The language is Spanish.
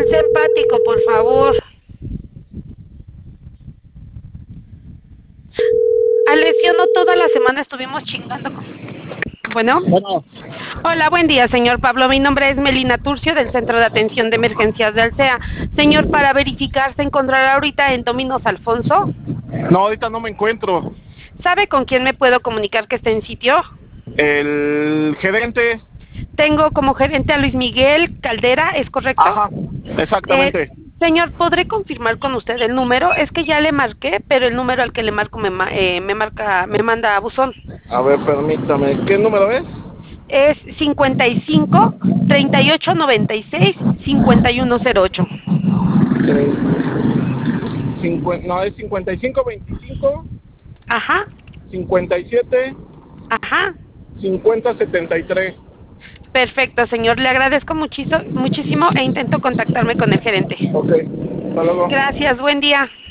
Sé empático, por favor. Lesionó toda la semana, estuvimos chingando. Bueno. Bueno, Hola, buen día, señor Pablo. Mi nombre es Melina Turcio, del Centro de Atención de Emergencias de Alsea. Señor, para verificar, ¿se encontrará ahorita en Dominos Alfonso? no, ahorita no me encuentro. ¿Sabe con quién me puedo comunicar que esté en sitio? El gerente. Tengo como gerente a Luis Miguel Caldera, ¿es correcto? Ajá, Eh, exactamente. Señor, ¿podré confirmar con usted el número? Es que ya le marqué, pero el número al que le marco me manda a buzón. A ver, permítame. ¿Qué número es? Es 55 3896 5108. No, es 5525 Ajá, 57 ajá. 5073. Perfecto, señor. Le agradezco muchísimo e intento contactarme con el gerente. Ok, hasta luego. Gracias, buen día.